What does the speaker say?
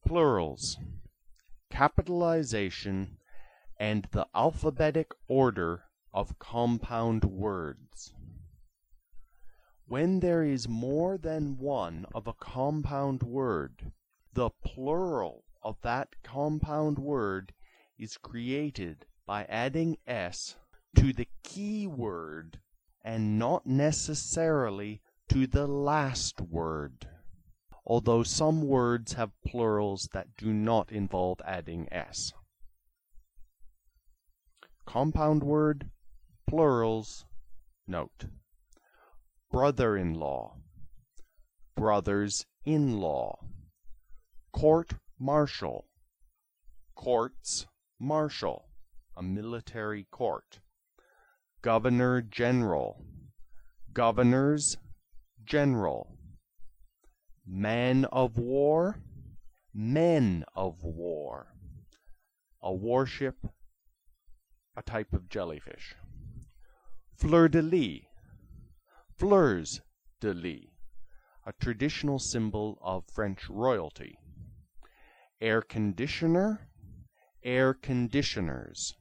Plurals, capitalization, and the alphabetic order of compound words. When there is more than one of a compound word, the plural of that compound word is created by adding s to the key word and not necessarily to the last word, although some words have plurals that do not involve adding s. Compound word, plurals, note. Brother-in-law, brothers-in-law. Court-martial, courts-martial, a military court. Governor-general, governors-general. Man-of-war, men of war. A warship, a type of jellyfish. Fleur-de-lis, fleurs de lis, a traditional symbol of French royalty. Air conditioner, air conditioners.